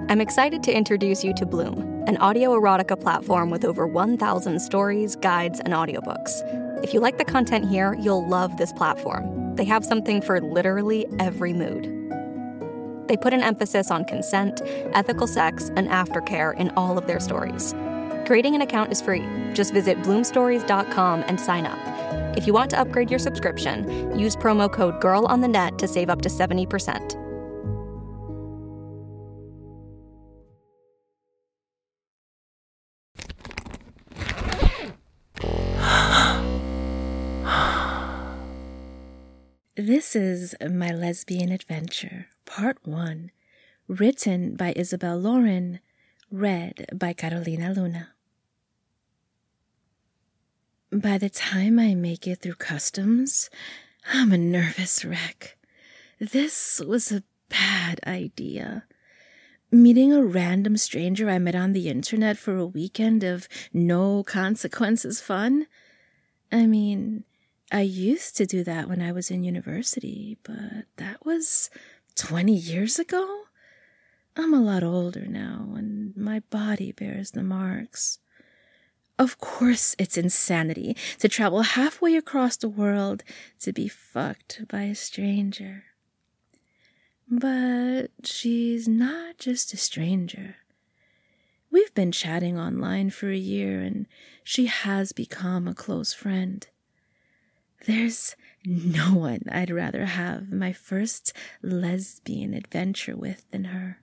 I'm excited to introduce you to Bloom, an audio erotica platform with over 1,000 stories, guides, and audiobooks. If you like the content here, you'll love this platform. They have something for literally every mood. They put an emphasis on consent, ethical sex, and aftercare in all of their stories. Creating an account is free. Just visit bloomstories.com and sign up. If you want to upgrade your subscription, use promo code GIRLONTHENET to save up to 70%. This is My Lesbian Adventure, Part 1, written by Isabel Lauren, read by Carolina Luna. By the time I make it through customs, I'm a nervous wreck. This was a bad idea. Meeting a random stranger I met on the internet for a weekend of no consequences fun? I mean, I used to do that when I was in university, but that was 20 years ago? I'm a lot older now, and my body bears the marks. Of course it's insanity to travel halfway across the world to be fucked by a stranger. But she's not just a stranger. We've been chatting online for a year, and she has become a close friend. There's no one I'd rather have my first lesbian adventure with than her.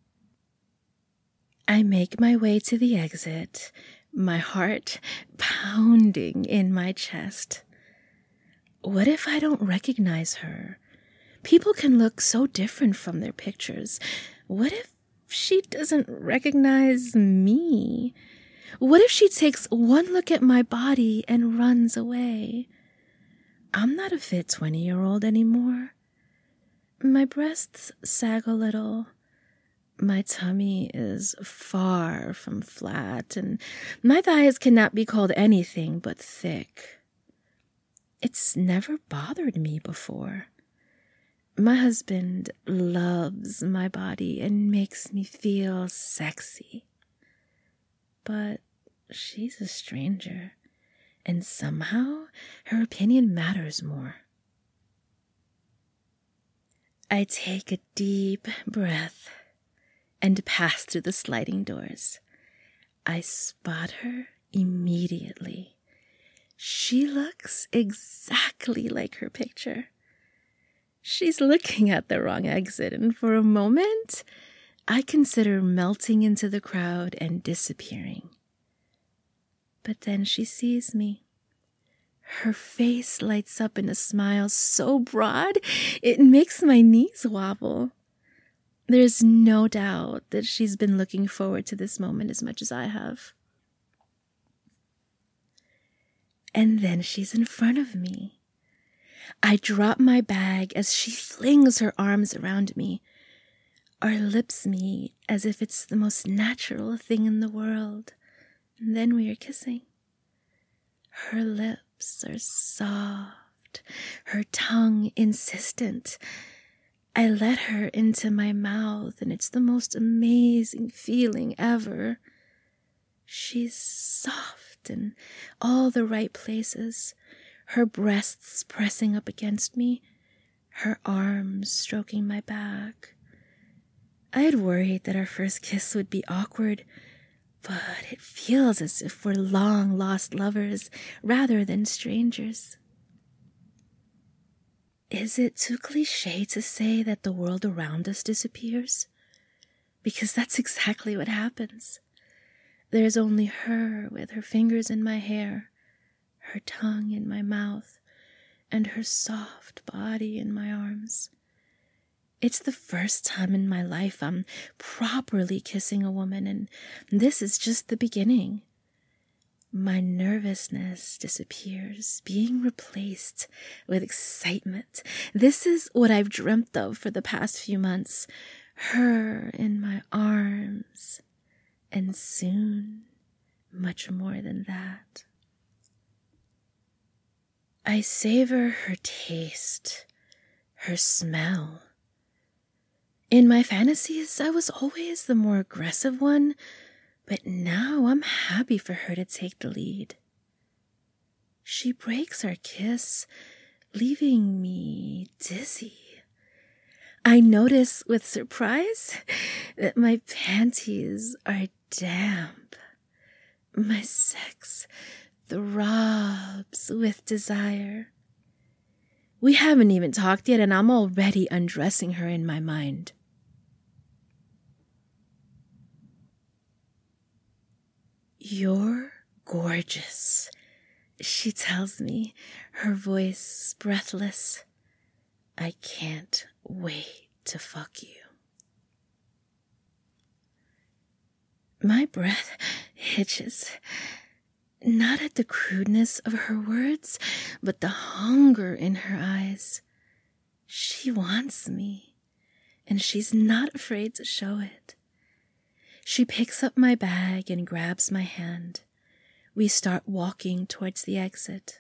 I make my way to the exit, my heart pounding in my chest. What if I don't recognize her? People can look so different from their pictures. What if she doesn't recognize me? What if she takes one look at my body and runs away? I'm not a fit 20-year-old anymore. My breasts sag a little. My tummy is far from flat, and my thighs cannot be called anything but thick. It's never bothered me before. My husband loves my body and makes me feel sexy. But she's a stranger. And somehow, her opinion matters more. I take a deep breath and pass through the sliding doors. I spot her immediately. She looks exactly like her picture. She's looking at the wrong exit, and for a moment, I consider melting into the crowd and disappearing. But then she sees me. Her face lights up in a smile so broad, it makes my knees wobble. There's no doubt that she's been looking forward to this moment as much as I have. And then she's in front of me. I drop my bag as she flings her arms around me. Our lips meet as if it's the most natural thing in the world. And then we are kissing. Her lips are soft, her tongue insistent. I let her into my mouth, and it's the most amazing feeling ever. She's soft in all the right places, her breasts pressing up against me, her arms stroking my back. I had worried that our first kiss would be awkward, but it feels as if we're long-lost lovers rather than strangers. Is it too cliché to say that the world around us disappears? Because that's exactly what happens. There's only her with her fingers in my hair, her tongue in my mouth, and her soft body in my arms. It's the first time in my life I'm properly kissing a woman, and this is just the beginning. My nervousness disappears, being replaced with excitement. This is what I've dreamt of for the past few months. Her in my arms, and soon, much more than that. I savor her taste, her smell. In my fantasies, I was always the more aggressive one, but now I'm happy for her to take the lead. She breaks our kiss, leaving me dizzy. I notice with surprise that my panties are damp. My sex throbs with desire. We haven't even talked yet, and I'm already undressing her in my mind. "You're gorgeous," she tells me, her voice breathless. "I can't wait to fuck you." My breath hitches, not at the crudeness of her words, but the hunger in her eyes. She wants me, and she's not afraid to show it. She picks up my bag and grabs my hand. We start walking towards the exit.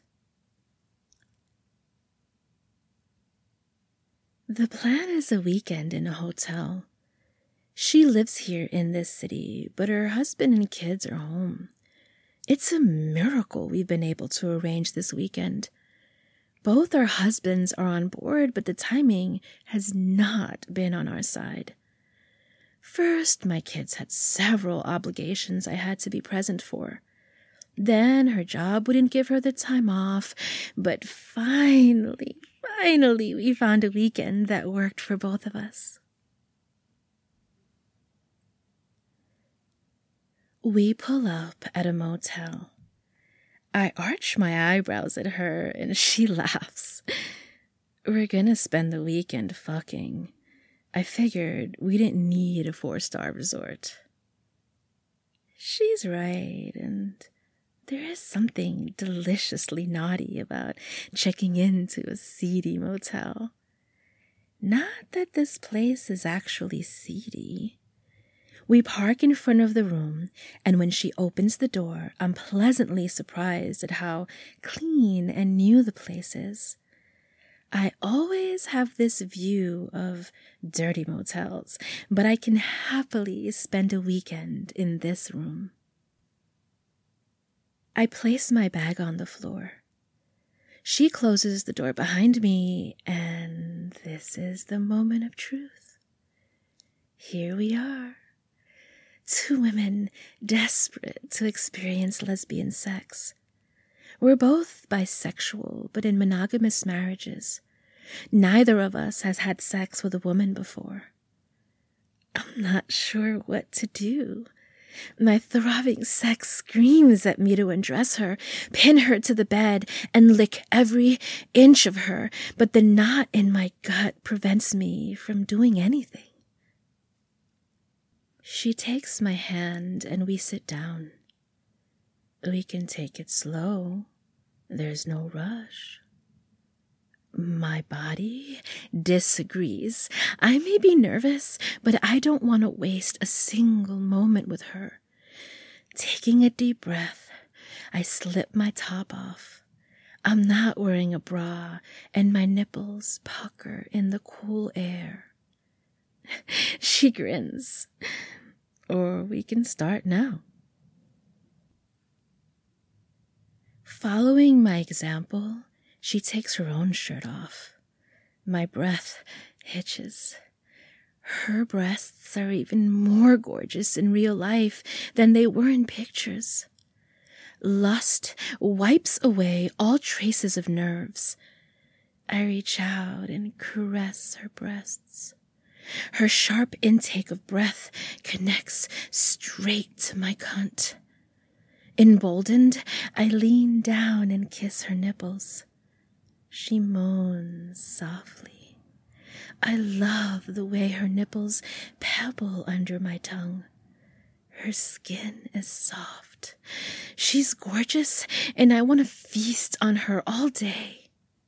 The plan is a weekend in a hotel. She lives here in this city, but her husband and kids are home. It's a miracle we've been able to arrange this weekend. Both our husbands are on board, but the timing has not been on our side. First, my kids had several obligations I had to be present for. Then her job wouldn't give her the time off, but finally, we found a weekend that worked for both of us. We pull up at a motel. I arch my eyebrows at her and she laughs. We're gonna spend the weekend fucking. I figured we didn't need a 4-star resort. She's right, and there is something deliciously naughty about checking into a seedy motel. Not that this place is actually seedy. We park in front of the room, and when she opens the door, I'm pleasantly surprised at how clean and new the place is. I always have this view of dirty motels, but I can happily spend a weekend in this room. I place my bag on the floor. She closes the door behind me, and this is the moment of truth. Here we are. Two women desperate to experience lesbian sex. We're both bisexual, but in monogamous marriages. Neither of us has had sex with a woman before. I'm not sure what to do. My throbbing sex screams at me to undress her, pin her to the bed, and lick every inch of her, but the knot in my gut prevents me from doing anything. She takes my hand and we sit down. We can take it slow. There's no rush. My body disagrees. I may be nervous, but I don't want to waste a single moment with her. Taking a deep breath, I slip my top off. I'm not wearing a bra, and my nipples pucker in the cool air. She grins. Or we can start now. Following my example, she takes her own shirt off. My breath hitches. Her breasts are even more gorgeous in real life than they were in pictures. Lust wipes away all traces of nerves. I reach out and caress her breasts. Her sharp intake of breath connects straight to my cunt. Emboldened, I lean down and kiss her nipples. She moans softly. I love the way her nipples pebble under my tongue. Her skin is soft. She's gorgeous, and I want to feast on her all day.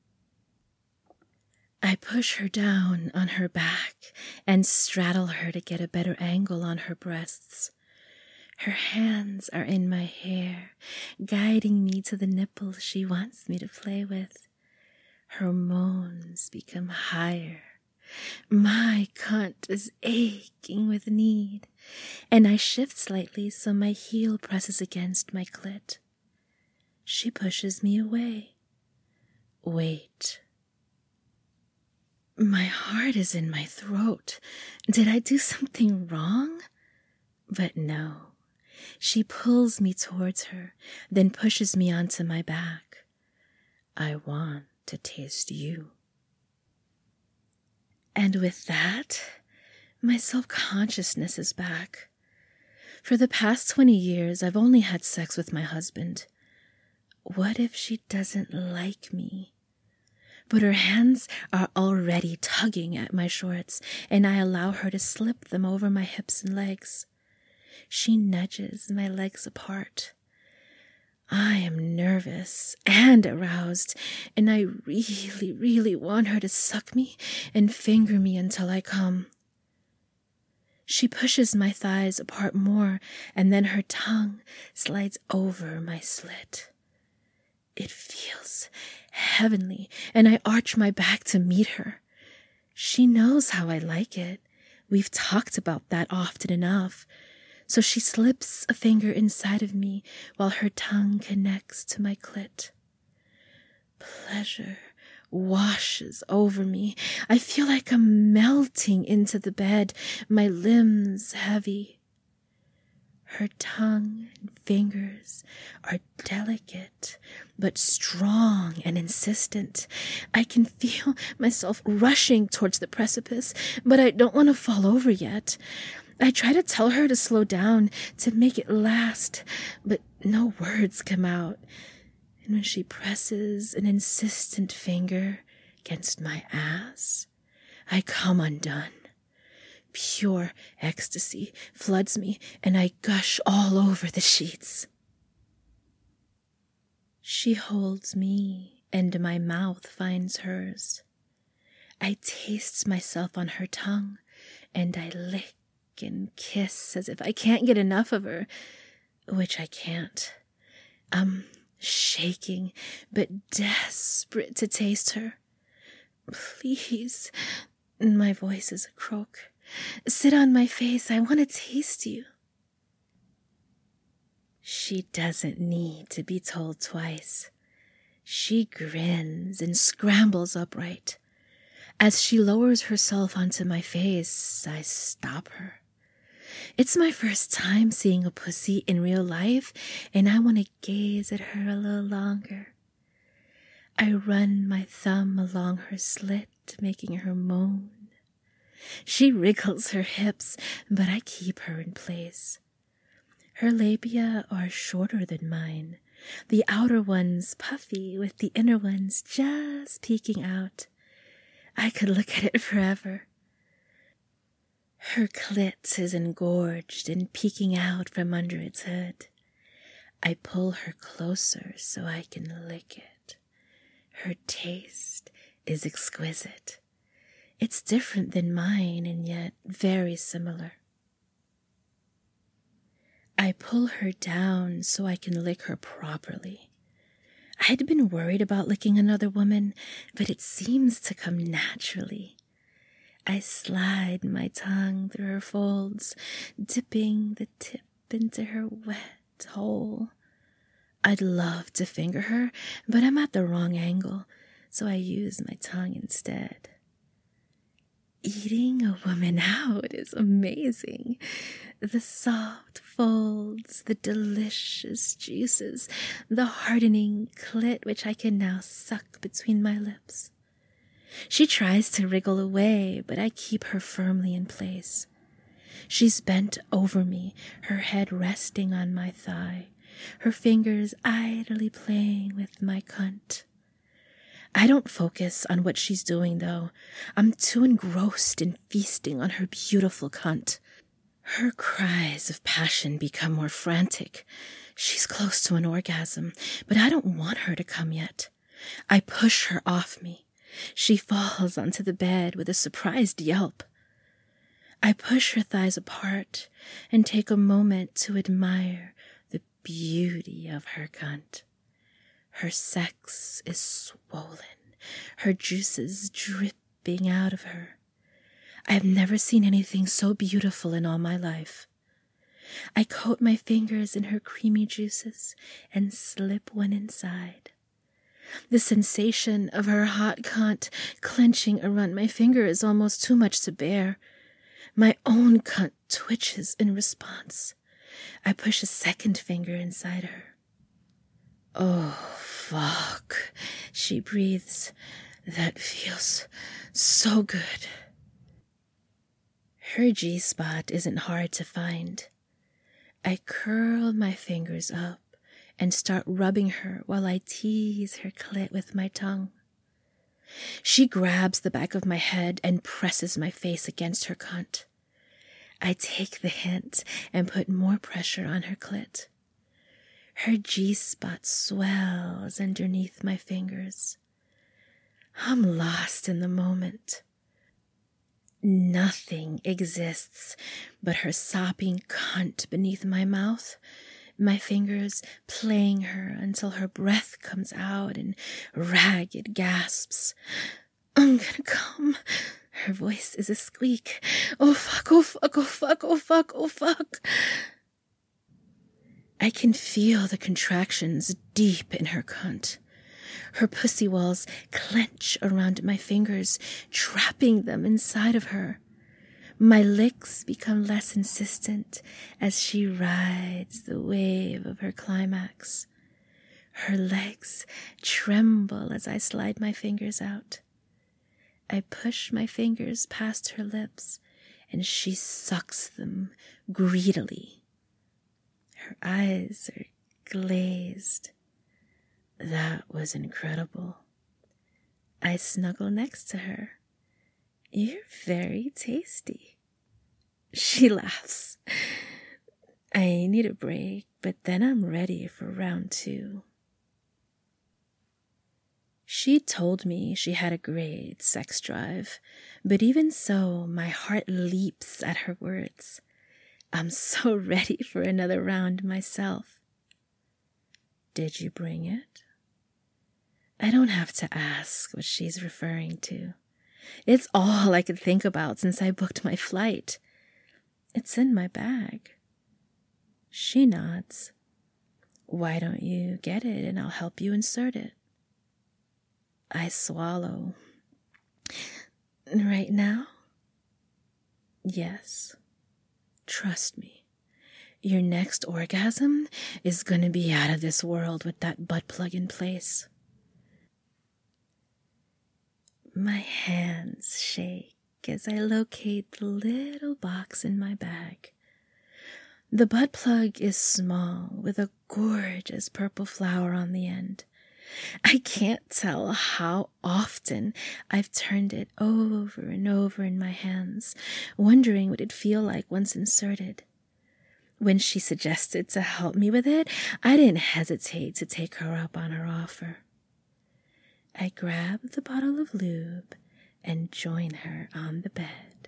I push her down on her back and straddle her to get a better angle on her breasts. Her hands are in my hair, guiding me to the nipples she wants me to play with. Her moans become higher. My cunt is aching with need, and I shift slightly so my heel presses against my clit. She pushes me away. Wait. My heart is in my throat. Did I do something wrong? But no. She pulls me towards her, then pushes me onto my back. I want to taste you. And with that, my self-consciousness is back. For the past 20 years, I've only had sex with my husband. What if she doesn't like me? But her hands are already tugging at my shorts, and I allow her to slip them over my hips and legs. She nudges my legs apart. I am nervous and aroused, and I really, really want her to suck me and finger me until I come. She pushes my thighs apart more, and then her tongue slides over my slit. It feels heavenly, and I arch my back to meet her. She knows how I like it. We've talked about that often enough. So she slips a finger inside of me while her tongue connects to my clit. Pleasure washes over me. I feel like I'm melting into the bed, my limbs heavy. Her tongue and fingers are delicate, but strong and insistent. I can feel myself rushing towards the precipice, but I don't want to fall over yet. I try to tell her to slow down, to make it last, but no words come out. And when she presses an insistent finger against my ass, I come undone. Pure ecstasy floods me, and I gush all over the sheets. She holds me, and my mouth finds hers. I taste myself on her tongue, and I lick and kiss as if I can't get enough of her, which I can't. I'm shaking, but desperate to taste her. Please, my voice is a croak. Sit on my face, I want to taste you. She doesn't need to be told twice. She grins and scrambles upright. As she lowers herself onto my face, I stop her. It's my first time seeing a pussy in real life, and I want to gaze at her a little longer. I run my thumb along her slit, making her moan. She wriggles her hips, but I keep her in place. Her labia are shorter than mine, the outer ones puffy with the inner ones just peeking out. I could look at it forever. Her clit is engorged and peeking out from under its hood. I pull her closer so I can lick it. Her taste is exquisite. It's different than mine and yet very similar. I pull her down so I can lick her properly. I'd been worried about licking another woman, but it seems to come naturally. I slide my tongue through her folds, dipping the tip into her wet hole. I'd love to finger her, but I'm at the wrong angle, so I use my tongue instead. Eating a woman out is amazing. The soft folds, the delicious juices, the hardening clit which I can now suck between my lips. She tries to wriggle away, but I keep her firmly in place. She's bent over me, her head resting on my thigh, her fingers idly playing with my cunt. I don't focus on what she's doing, though. I'm too engrossed in feasting on her beautiful cunt. Her cries of passion become more frantic. She's close to an orgasm, but I don't want her to come yet. I push her off me. She falls onto the bed with a surprised yelp. I push her thighs apart and take a moment to admire the beauty of her cunt. Her sex is swollen, her juices dripping out of her. I've never seen anything so beautiful in all my life. I coat my fingers in her creamy juices and slip one inside. The sensation of her hot cunt clenching around my finger is almost too much to bear. My own cunt twitches in response. I push a second finger inside her. "Oh, fuck," she breathes. "That feels so good." Her G-spot isn't hard to find. I curl my fingers up and start rubbing her while I tease her clit with my tongue. She grabs the back of my head and presses my face against her cunt. I take the hint and put more pressure on her clit. Her G-spot swells underneath my fingers. I'm lost in the moment. Nothing exists but her sopping cunt beneath my mouth, my fingers playing her until her breath comes out in ragged gasps. "I'm gonna come." Her voice is a squeak. "Oh fuck, oh fuck, oh fuck, oh fuck, oh fuck." I can feel the contractions deep in her cunt. Her pussy walls clench around my fingers, trapping them inside of her. My licks become less insistent as she rides the wave of her climax. Her legs tremble as I slide my fingers out. I push my fingers past her lips, and she sucks them greedily. Her eyes are glazed. That was incredible. I snuggle next to her. "You're very tasty." She laughs. I need a break, but then I'm ready for round 2. She told me she had a great sex drive, but even so, my heart leaps at her words. I'm so ready for another round myself. "Did you bring it?" I don't have to ask what she's referring to. It's all I could think about since I booked my flight. It's in my bag. She nods. "Why don't you get it and I'll help you insert it?" I swallow. "Right now?" "Yes. Trust me. Your next orgasm is gonna be out of this world with that butt plug in place." My hands shake as I locate the little box in my bag. The butt plug is small with a gorgeous purple flower on the end. I can't tell how often I've turned it over and over in my hands, wondering what it'd feel like once inserted. When she suggested to help me with it, I didn't hesitate to take her up on her offer. I grab the bottle of lube and join her on the bed.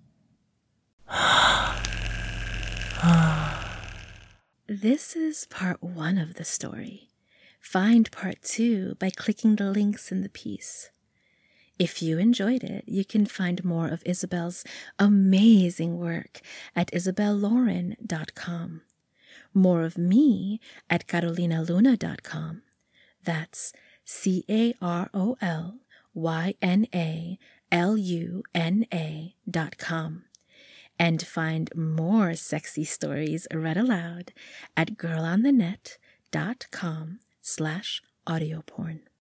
This is part 1 of the story. Find part 2 by clicking the links in the piece. If you enjoyed it, you can find more of Isabel's amazing work at isabellauren.com. More of me at carolinaluna.com. That's CarolynaLuna.com. And find more sexy stories read aloud at girlonthenet.com/audioporn.